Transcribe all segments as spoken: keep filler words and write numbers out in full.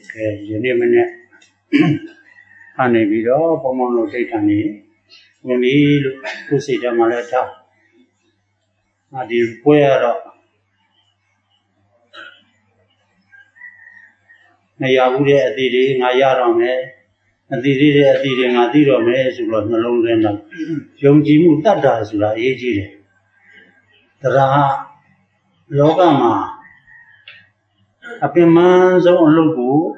Okay, you name it. Honey, we all Pomono take honey. When we look to see the Malata, I did where Nayabude at the Nayaram, and the Didi at the Nadiro Mays was no longer than Young Jimu Tatas, La Egi. The Raha Logama. A man's own logo,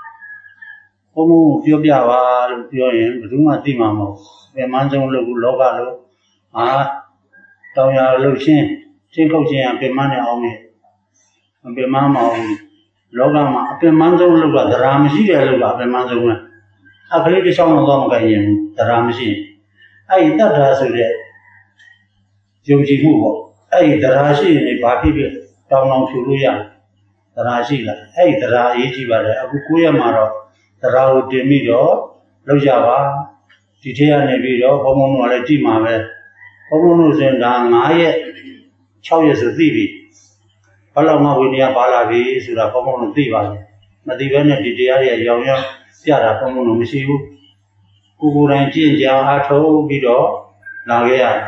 Homo Fiobiava, Fioin, Ruma Dimamo, a man's own logo, Logalo, ah, Toya Lucien, Tinkoji and Pemana on it, and Pemama, Logama, a man's own logo, the Ramsey, a man's own. I believe the song of Longayan, the Ramsey. I that has a day. Joji Hugo, I the Rashi in a baby, down on Tuluya. The Rajila, hey, the Rajiva, Abukuya Maro, the Rao de Mido, Lojava, Titia Nevido, Homono Legimave, Homonos and Maya, Chowyas of Divi, Palama Winia Balavi, Sura Homono Diva, Madivana Didia, Yoya, Tiara Homono Missiu, Kukuran Jinja, Ato, Bido, Lagea.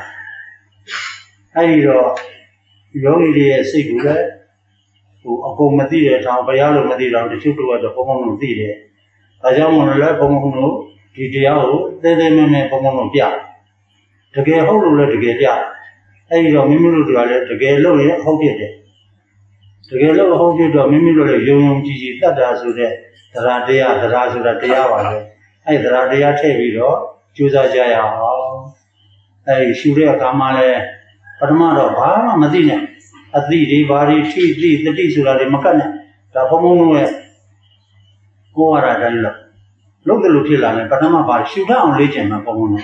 Airo, Yori, Sigura. A comedy, a Bayalo Madira, the children of the Pomono Dide. A young one left Pomono, Tidiao, then they may Pomono Pia. To get hold of to get ya. A Mimilu to get low, hold it. To get low, hold it, or Mimilu, young Gigi, that does with it. The Radia, the Razura Tiava. I the Radia Tevido, Juza Jaya. A Shuria Kamale, Padamado, Bama Madina. At the body, tea, the diesel, the Macana, the Homono, Goara, and look. Look the Lutilla, Panama bar, shoot down legend of Homono.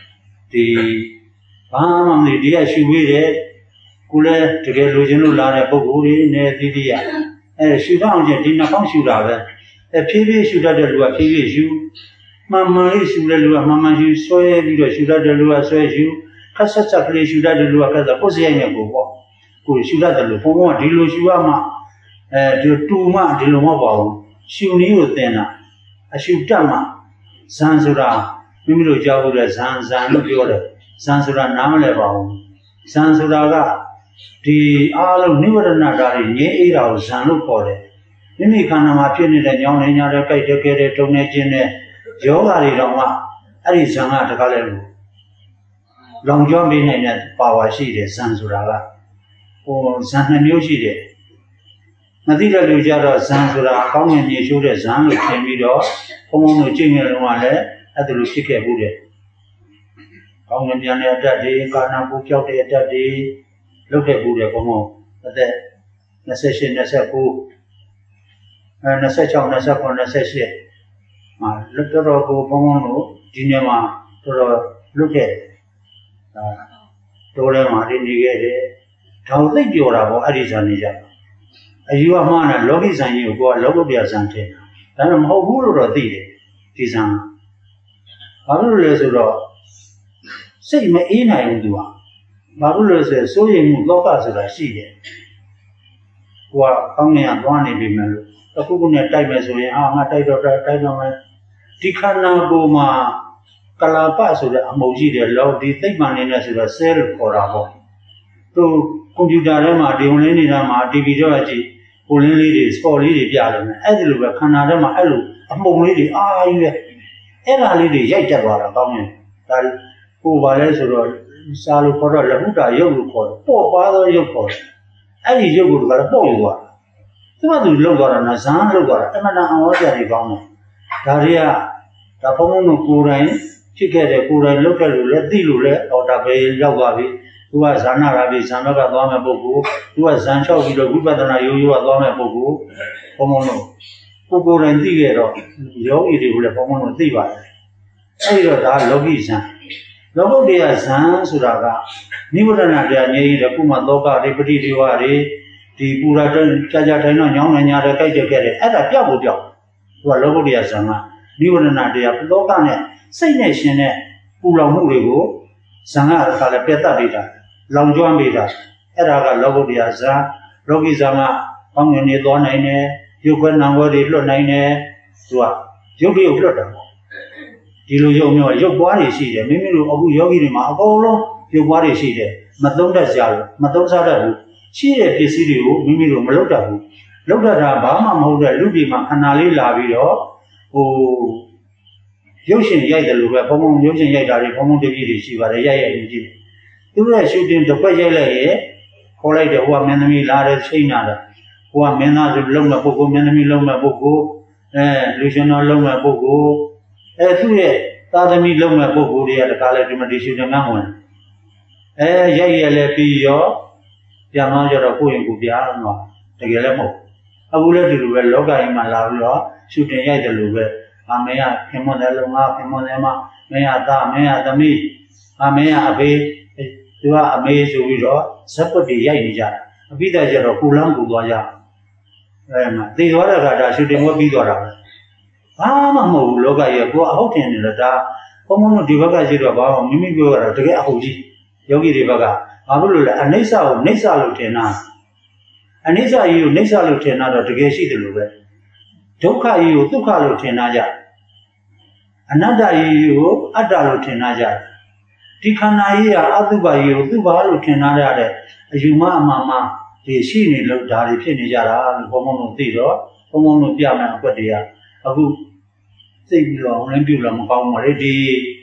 The Pam, the dear she weeded, Kule, to get Lujanula, Boguri, near Didia. And shoot down, Jentina, come shoot out. A P V should have the Lua P V you. Mamma is should have Lua, Mamma, you saw it, you should have the Lua, so you. Cassata place should have the Lua, the Posiana go. Should have the Lupomo, Diluama, the two ma, Dilumabo, Shuni Utena, a Shutama, Sansura, Mimilu Javura, Sans and Lupiora, Sansura Namaleva, Sansuraga, the all of Nivaranagari, Ye Era, San Lupore, Mimikana Martin, and Yon in your Kaitake, Tonejine, Jogari Roma, Arizona, the Galero. Long John being in that power city, Sansuraga. Or Santa Musi. Madira Lujara, Sansura, Common Yeshuda, San, Temido, Common Jingle Wale, at the Lusika Bude. Common Yana that day, Karna Bukia that day, look at Buddha Como, at that Nasation Nasapu, and Nasachon Nasapon Nasashi. My little Pomono, Jinema, to look at Torema, Indigate. How they do our Arizanija. A you are man and lobbies and you go a lobby Sante. Then I'm how wool or thee, Tizan. Babulas, say me in I do. Babulas, so you locas as I see it. Who are coming and one in the middle. The Puguna time as we are not tied or tied on my Tikana Goma Calapas or the Amoji, the law, the thing man in as a cell for a home. To computer, the only Rama, Dividoji, only ladies, four lady Pialan, Adilu, Canada, Alu, a more lady, ah, you Ella lady, Yajabara, coming. That who was Salu for a Labuta, Yogu for, poor father, you for. Any Yogu got a boy you are. The one who look at a son, look at a man on what they found. Taria, the Pomono Kuran, she get a Kuran, look at the Dilule or the Bay Yagavi. Who was Anarabi, Sanaga Dome Bogu, who was Sancho with the Gubadana, you are Dome Bogu, Pomono, Puku and Tigero, Yogi with a Pomono Diva. Ayo da Logisa. Logodia San Suraga, Nibudana, the Puma Loka, the Petit Diwari, the Puraton, Kajatano, Young and Yada Kaja, at a Jabu job. To a Logodia Sama, Nibudana, the Lokane, say nation, Pula Murigo, Sanga Calapeta Bita. Long John Bita, Eraga Logodia, Logizama, Pangani Dona, ရုပ်ကွနာဝတွေလွတ်နိုင်တယ်သူကရုပ်တွေလွတ်တယ်ပေါ့ဒီလိုရုပ်မျိုးရုပ်ပွားတွေရှိတယ်မိမိတို့အခုယောဂီတွေမှာအကုန်လုံးရုပ်ပွားတွေရှိတယ်မသုံးတတ်ကြဘူးမသုံးစားတတ်ဘူးရှိတဲ့ပစ္စည်းတွေကိုမိမိတို့မလုပ်တတ်ဘူးလုပ်တတ်တာဘာမှမဟုတ်တဲ့လူတွေမှာခန္ဓာလေးလာပြီးတော့ဟိုရုပ်ရှင်ရိုက်တယ်လို့ပဲဘုံဘုံရုပ်ရှင်ရိုက်တာတွေဘုံဘုံတပည့်တွေရှိပါတယ်ရိုက်ရိုက်နေကြည့်တယ်သူတို့ရဲ့ရှူတင်တစ်ခွက်ရိုက်လိုက်ရဲ့ခေါ်လိုက်တယ်ဟိုကမင်းသမီးလာတယ်ချိန်လာတယ်ဟိုကမင်းသားဆိုလုံးမဲ့ပုဂ္ဂိုလ်မင်းသမီးလုံးမဲ့ပုဂ္ဂိုလ်အဲလူရှင်တော်လုံးမဲ့ပုဂ္ဂိုလ်အဲသူ့ရဲ့သာသမီလုံးမဲ့ပုဂ္ဂိုလ်တွေကတကားလဲဒီမှာဒီရှူတင်ကဝင်အဲရိုက်ရလဲပြီးရောပြန်တော့ကြတော့ကိုယ့်ရင်ကိုယ်ပြားတော့တကယ်လည်းမဟုတ်အခုလည်းဒီလိုပဲလောကကြီးမှာလာပြီးတော့ရှူတင်ရိုက်တယ်လို့ပဲအမေကခင်မွန်တယ်လို့ငါခင်မွန်တယ်မမင်းရသားမင်းရသမီးအမေကအဖေသူကအမေဆိုပြီးတော့ဇက်ပတ်တွေရိုက်နေကြတာအပိဓာကျတော့ကိုလန်းကိုသွားကြအဲမှာသိသွားတဲ့အခါဒါရှူတင်ဝက်ပြီးသွားတာပဲဘာမှမဟုတ်ဘူးလောကကြီးကကိုအဟုတ်တင်နေတော့ဒါဘုံဘုံတို့ဒီဘက်ကရှိတော့ဘာမှမိမိပြောရတာတကယ်အဟုတ်ကြီးယောဂီတွေဘက်ကဘာလို့လဲအနိစ္စကိုနိစ္စလို့ထင်တာအနိစ္စကြီးကိုနိစ္စလို့ထင်တာတော့တကယ်ရှိတယ်လို့ပဲဒုက္ခကြီးကိုဒုက္ခလို့ထင်တာကြအနတ္တကြီးကိုအတ္တလို့ထင်တာကြဒီခန္ဓာကြီးကအတုပကြီးကိုသူ့ဘာလို့ထင်တာရတဲ့အယူမအမှန်မှဒီရှိနေလို့ဒါတွေဖြစ်နေကြတာလို့ဘုံဘုံတို့သိတော့ဘုံဘုံတို့ပြမယ်အကွက်တွေကအခုသိပြီးတော့ဝင်ပြလို့မကောင်းပါလေဒီ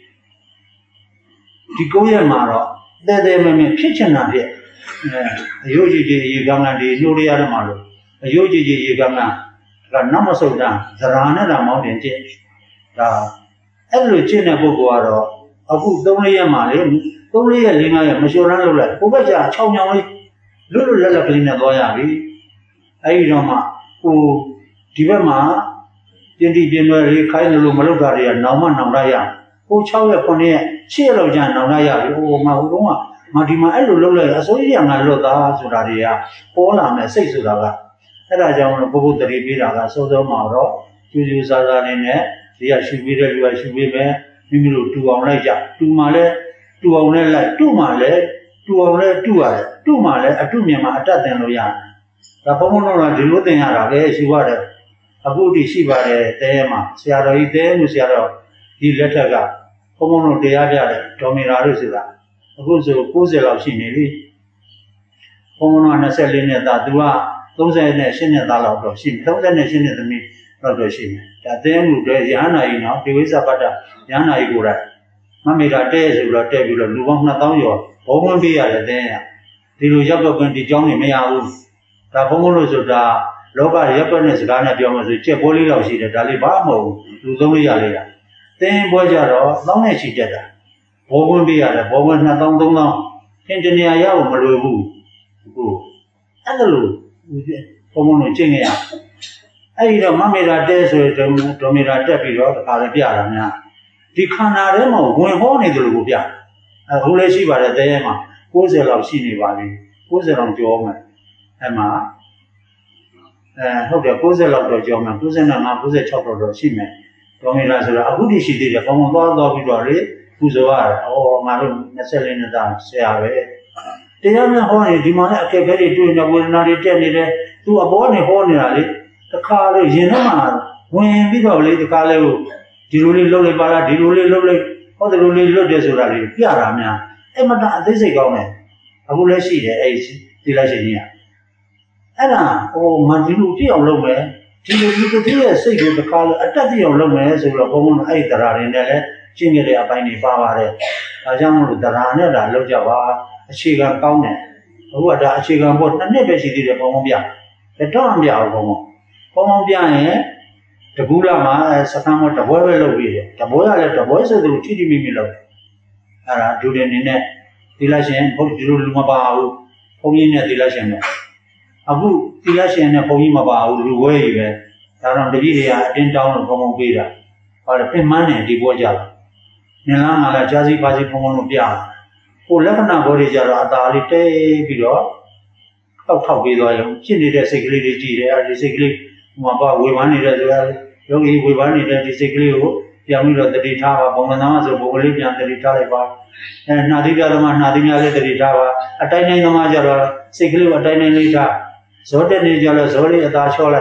ဒီကိုရက်မှာတော့တဲ့တဲ့မင်းဖြစ်ချင်တာဖြစ်အဲအယုတ်ကြီးကြီးရေကမ်းကဒီနှိုးရရမှာလို့အယုတ်ကြီးကြီးရေကမ်းကကနောက်မဆုတ်တာဇရာနဲ့တာမောင်းတင်ကျင့်ဒါအဲ့လိုကျင့်တဲ့ပုဂ္ဂိုလ်ကတော့အခုသုံးလေးရက်မှာလေသုံးလေးရက်လေးငါးရက်မလျှော်ရမ်းလို့လိုက်ကိုဘက်ကျခြောင်ချောင်လေးလွတ်လွတ်လပ်လပ်ကလေးနဲ့သွားရပြီအဲ့ဒီတော့မှဟိုဒီဘက်မှာပြင်းတိပြင်းလွယ်လေးခိုင်းလို့မလုပ်တာတွေကနောင်မနောင်ရရဟို၆ရက်ခုနှစ်ရက်ရှစ်ရက်လောက်ကြာနောင်ရရပြီဟိုမှာဟိုတုန်းကမဒီမှာအဲ့လိုလုပ်လိုက်အစိုးရကငါလွတ်သားဆိုတာတွေကပေါ်လာမယ်စိတ်ဆိုတာကအဲ့ဒါကြောင့်ဘုဘုတတိပေးတာကစောစောမှာတော့ကျူးကျူးစားစားလေးနဲ့ဒီကရှူပေးတဲ့လူကရှူပေးမယ်မိမိတို့တူအောင်လိုက်ကြတူမှလည်းတူအောင်လည်းလိုက်တူမှလည်းတူအောင်လည်းတူရတယ်တူမှလည်းအတုမြင်မှအတတ်တင်လို့ရတယ်ဒါဘုံဘုံတော့ဒီလိုတင်ရတာပဲရှိရတယ်အခုဒီရှိပါတယ်တဲမှာဆရာတော်ကြီးတဲလို့ဆရာတော်ဒီလက်ထက်ကဘုံဘုံတို့တရားပြတယ်ဒေါ်မီရာတို့ဆိုတာအခုဆိုကိုးဆယ်လောက်ရှိနေပြီဘုံဘုံက၂၄နှစ်သားသူက၃၈နှစ်သားလောက်တော့ရှိပြီ၃၈နှစ်သမီးလောက်တော့ရှိမယ်ဒါတဲမှုတွေရဟန္တာကြီးနော်ဒီဝိဇ္ဇပတ္တရဟန္တာကြီးကိုယ်တိုင်မမေတာတဲဆိုတော့တဲပြီးတော့လူပေါင်းနှစ်သောင်းကျော်ဘုံဝင်ပေးရတယ်တဲရဒီလိုရောက်တော့ဒီကြောင်းနေမရဘူးဒါဘုံဘုံလို့ဆိုတာလောကရက်ွက်နဲ့စကားနဲ့ပြောမှဆိုချက်ပေါ်လေးလောက်ရှိတယ်ဒါလေးဘာမှမဟုတ်ဘူးလူသုံးလေးရလေးတာတင်းပွဲကြတော့သောင်းနဲ့ချီတက်တာဘောဝင်ပေးရတယ်ဘောဝင်နှစ်သောင်းသုံးသောင်းသင်တနေရာရဖို့မလွယ်ဘူးဟုတ်အဲ့ဒါလို့ဘုံဘုံတို့ကျင့်ရအဲ့ဒီတော့မမေတာတဲဆိုတဲ့ဒေါ်မေတာတက်ပြီးတော့တခါလည်းပြတာများဒီခန္ဓာထဲမှာဝင်ဟောနေတယ်လို့ကိုပြအခုလည်းရှိပါတယ်တဲရဲမှာကိုးဆယ်လောက်ရှိနေပါပြီကိုးဆယ်လောက်ကျော်မယ်အဲ့မှာအဲဟုတ်တယ်ကိုးဆယ်လောက်တော့ကျော်မယ်ကိုးဆယ်၅ ကိုးဆယ်၆တော့တော့ရှိမယ်ဒေါ်မေတာဆိုတာအခုတည်းရှိသေးတယ်ဘုံဘုံသွားသွားပြီးတော့လေပူဇော်ရတယ်ဩငါတို့၂၄နှစ်သားဆရာပဲတရားများဟောနေဒီမှာလည်းအခက်အခဲတွေတွေ့နေဝေဒနာတွေတက်နေတယ်သူအပေါ်နေဟောနေတာလေတခါလေရင်ထဲမှာဝင်ပြီးတော့လေတခါလေဒီလိုလေးလှုပ်လိုက်ပါလားဒီလိုလေးလှုပ်လိုက်ဟောဒီလိုလေးလွတ်တယ်ဆိုတာလေးပြတာများအဲ့မတအသေးစိတ်ကောင်းတယ်အခုလည်းရှိတယ်အဲ့ဒီလိုက်ရှင်ကြီးကအဲ့ဒါဟိုမဒီလိုပြအောင်လုပ်မယ်ဒီလိုဒီတည်းရဲ့စိတ်ကိုတခါလေအတက်ပြအောင်လုပ်မယ်ဆိုတော့ဘုံဘုံအဲ့တရားတွေနဲ့လည်းရှင်းကြတဲ့အပိုင်းတွေပါပါတယ်ဒါကြောင့်မို့လို့တရားနဲ့ဒါလောက်ကြပါအခြေခံကောင်းတယ်အခုကဒါအခြေခံပေါ်နှစ်နှစ်ပဲရှိသေးတယ်ဘုံဘုံပြတော့မပြအောင်ဘုံဘုံဘုံဘုံပြရင်တကူလာမှာစကမ်းမတပွဲပဲလုပ်ပြီးတယ်တပွဲကလည်းတပွဲဆိုသူထိထိမိမိလုပ်အဲ့ဒါဒုတဲ့နေနဲ့သီလရှင်ဘုန်းကြီးတို့လူမပါဘူးဘုန်းကြီးနဲ့သီလရှင်နဲ့အခုသီလရှင်နဲ့ဘုန်းကြီးမပါဘူးလူဝဲကြီးပဲဒါတော့တပည့်တွေကအတင်းတောင်းလို့ဘုံဘုံပေးတာဟောတယ်ပြင်မှန်းတယ်ဒီပွဲကြတာနင်လားငါလားကြာစီပါစီဘုံဘုံလို့ပြဟိုလက္ခဏာဘောတွေကြတော့အသာလေးတဲပြီးတော့ထောက်ထောက်ပေးသွားရုံဖြစ်နေတဲ့စိတ်ကလေးတွေကြည့်တယ်အဲဒီစိတ်ကလေးဟိုမှာပါဝေဖန်နေတဲ့ဆိုတာယောဂီဝေဖန်နေတဲ့ဒီစိတ်ကလေးကိုပြန်ပြီးတော့တတိထားပါဘုံကနာမဆိုဘုံကလေးပြန်တတိထားလိုက်ပါအဲနှာသီးပြသမားနှာသီးများလေးတတိထားပါအတိုင်းတိုင်းသမားကြတော့စိတ်ကလေးကိုအတိုင်းတိုင်းလေးထားဇောတက်နေကြတော့ဇောလေးအသာလျှော့လိုက်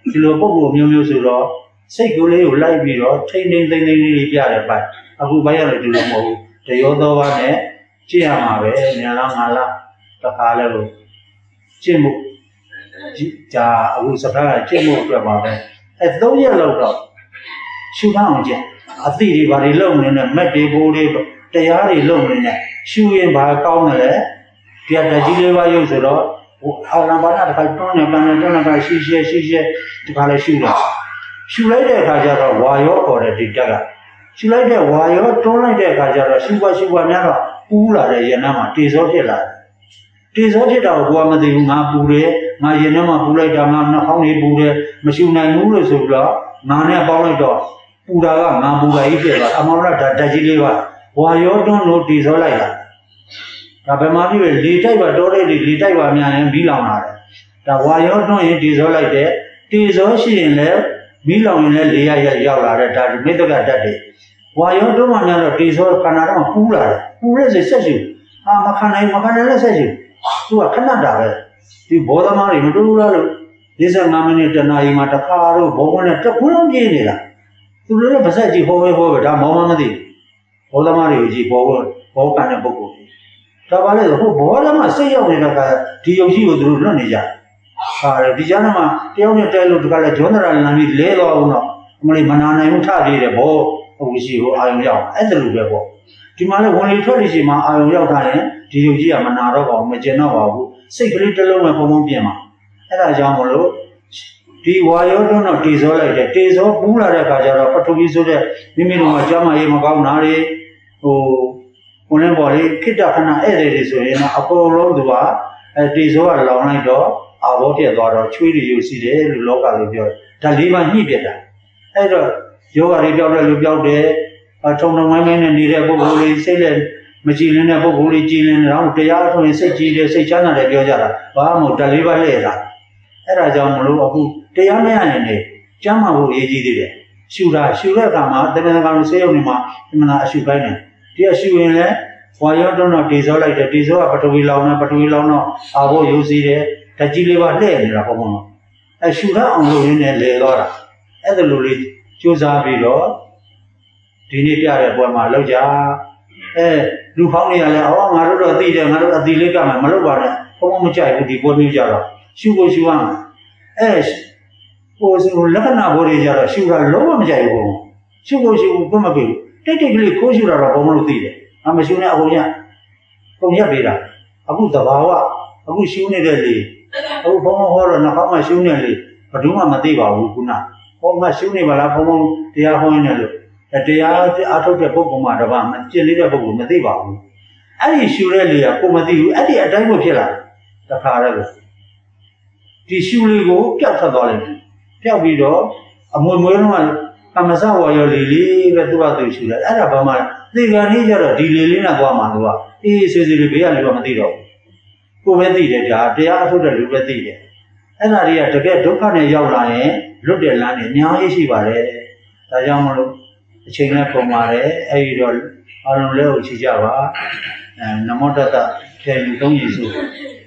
ဒီလိုပုံကိုမျိုးမျိုးဆိုတော့စိတ်ကိုယ်လေးကိုလိုက်ပြီးတော့ထိန်းထိန်းသိမ်းသိမ်းလေးပြတဲ့ပိုက်အခုပိုက်ရတယ်ဒီလိုမဟုတ်ဘူးတရောသောဘာနဲ့ကြည့်ရမှာပဲညာလားငါလားတစ်ခါလဲလို့ကြည့်မှုကြာအခုစကားကကြည့်မှုအတွက်ပါပဲအဲသုံးရက်လောက်တော့ရှုထားအောင်ကြည့်အသည့်တွေဘာတွေလုံနေနဲ့မက်တွေဘိုးတွေတရားတွေလုံနေနဲ့ရှုရင်ဘာကောင်းတယ်လဲဒီတကြီးလေးပါရုပ်ဆိုတော့ဟိုအာရဘာနာတစ်ခါတွန်းနေပန်းနေတွန်းနေကရှိရှိရှိရှိဒီခါလဲရှုတာရှုလိုက်တဲ့အခါကျတော့ဝါရောခေါ်တဲ့ဒီတက်ကရှုလိုက်တဲ့ဝါရောတွန်းလိုက်တဲ့အခါကျတော့ရှုပွားရှုပွားများတော့ပူးလာတဲ့ရင်ထဲမှာတေဇောဖြစ်လာတယ်တေဇောဖြစ်တာကိုကိုယ်ကမသိဘူးငါပူတယ်ငါရင်ထဲမှာပူလိုက်တာငါနှာခေါင်းတွေပူတယ်မရှုနိုင်ဘူးလို့ဆိုပြီးတော့ငါနဲ့ပေါင်းလိုက်တော့ပူတာကငါပူတာကြီးဖြစ်သွားအမောရဓာတ်တက်ကြီးလေးပါဝါရောတွန်းလို့တေဇောလိုက်တာဒါဘယ်မှာဖြစ်လဲလေတိုက်ပါတောတဲ့လေလေတိုက်ပါများရင်ပြီးလောင်လာတယ်ဒါဝါရောတွန်းရင်တေဇောလိုက်တယ်တေဇောရှိရင်လည်းပြီးလောင်ရင်လည်းလေရရရောက်လာတဲ့ဒါဒီမိတ္တကတတ်တယ်ဝါရောတွန်းမှများတော့တေဇောခန္ဓာတော့ပူလာတယ်ပူတဲ့စိတ်ဆက်ရှိအာမခံနိုင်မခံနိုင်တဲ့ဆက်ရှိသူကခဏတာပဲဒီဘောဓမာတွေမတူဘူးလားလို့၄၅မိနစ်တနာရီမှာတစ်ခါတော့ဘောကနဲ့တခုလုံးပြင်းနေတာသူတို့လည်းပါဆက်ကြည့်ဟောပဲဟောပဲဒါမောင်းမမသိဘောဓမာတွေကိုကြည့်ဘောဘောကန်တဲ့ပုဂ္ဂိုလ်ဒါပါလေဟိုဘောဓမာစိတ်ရောက်နေတဲ့ကဒီယုံကြည်ကိုသူတို့လွတ်နေကြဟာဒီကြားထဲမှာတယောက်နဲ့တဲလို့ဒီကလည်းဂျွန်ဒရာလန်ပြီးလဲသွားအောင်တော့အမလေးမနာနိုင်ဘူးထပြေးတယ်ဘောဟုတ်ရှိကိုအာယုံရောက်အဲ့ဒါလိုပဲပေါ့ဒီမှာလည်းဝင်လေထွက်လေရှိမှအာယုံရောက်တာရင်ဒီယုံကြည်ကမနာတော့ပါဘူးမကျင်တော့ပါဘူးစိတ်ကလေးတစ်လုံးနဲ့ပုံပုံပြင်မှာအဲ့ဒါကြောင့်မလို့ဒီဝါယောတွန်းတော့တေဇောလိုက်တယ်တေဇောပူးလာတဲ့အခါကျတော့ပထဝီဆိုတဲ့မိမိတို့ကကြမ်းမရေးမကောင်းတာတွေဟိုဘုန်းလည်းပေါ်လေခိတ္တခဏဧည့်သည်တွေဆိုရင်တော့အကုန်လုံးသူကအဲတေဇောကလောင်လိုက်တော့အာဘောပြတ်သွားတော့ချွေးတွေယူစီတယ်လို့လောကလိုပြောတယ်ဒါလေးပါညှိပြတာအဲ့တော့ယောဂတွေပြောက်တယ်လို့ပြောက်တယ်အထုံထုံမိုင်းမိုင်းနဲ့နေတဲ့ပုဂ္ဂိုလ်တွေစိတ်လက်မကြည်လင်းတဲ့ပုဂ္ဂိုလ်တွေကြည်လင်းတော့တရားထုံရင်စိတ်ကြည်တယ်စိတ်ချမ်းသာတယ်ပြောကြတာဘာမှမဟုတ်ဓာတ်လေးပါလှည့်တာအဲ့ဒါကြောင့်မလို့အခုတရားမရရင်လေကျမ်းမာဖို့အရေးကြီးသေးတယ်ရှူတာရှူတဲ့အခါမှာတကယ်ကောင်ဆေးရုံတွေမှာဒီမှာအရှူပိုင်းတယ်ဒီအရှူရင်လည်းဝါရောတွန်းတော့တေဇောလိုက်တယ်တေဇောကပထဝီလောင်နဲ့ပထဝီလောင်တော့အာဘောရိုးစီတယ်ဓာတ်ကြီးလေးပါလှည့်နေတာပေါ့မဟုတ်အရှူရအောင်လုပ်ရင်းနဲ့လဲသွားတာအဲ့ဒါလိုလေးကြိုးစားပြီးတော့ဒီနေ့ပြတဲ့ပွဲမှာလောက်ကြအဲလူဖောင်းနေရလဲအော်ငါတို့တော့သိတယ်ငါတို့အသီလေးကမှမလုပ်ပါနဲ့ဘုံမကြိုက်ဘူးဒီပွဲမျိုးကြတော့ရှူကိုရှူရမှာအဲဟိုဆိုလက္ခဏာဘောတွေကြတော့ရှူတာလုံးဝမကြိုက်ဘူးရှူကိုရှူဘူးမပေးဘူးတိတ်တိတ်ကလေးခိုးရှူတာတော့ဘုံမလို့သိတယ်အမရှူနဲ့အကုန်ရပုံရက်ပေးတာအခုသဘာဝအခုရှူနေတဲ့လေအခုဘုံဟောတော့နှာခေါင်းမှာရှူနေလေဘယ်သူမှမသိပါဘူးခုနဟောမှရှူနေပါလားဘုံဘုံတရားဟောနေလို့တရားအားထုတ်တဲ့ပုဂ္ဂိုလ်မှတပါမကျင့်နေတဲ့ပုဂ္ဂိုလ်မသိပါဘူးအဲ့ဒီရှူတဲ့လေကကိုမသိဘူးအဲ့ဒီအတိုင်းကိုဖြစ်လာတခါတည်းပဲဒီရှူလေးကိုပျောက်ထွက်သွားတယ်ပျောက်ပြီးတော့အမွေမွေးတော့ကမ္မစဝါရောလေလေးပဲသူ့ဘာသူရှူတယ်အဲ့ဒါဘာမှသေကံလေးကြတော့ဒီလေလေးနဲ့သွားမှာသူကအေးဆွေးဆွေးလေးဘေးကလူကမသိတော့ဘူးကိုပဲသိတယ်ဒါတရားအထုတ်တဲ့လူပဲသိတယ်အဲ့ဒါတွေကတကယ်ဒုက္ခနဲ့ရောက်လာရင်လွတ်တဲ့လမ်းတွေအများကြီးရှိပါတယ်ဒါကြောင့်မလို့အချိန်နဲ့ပုံပါတယ်အဲ့ဒီတော့အားလုံးလည်းကိုချီကြပါအဲနမောတတ္တထေလူသုံးရည်စု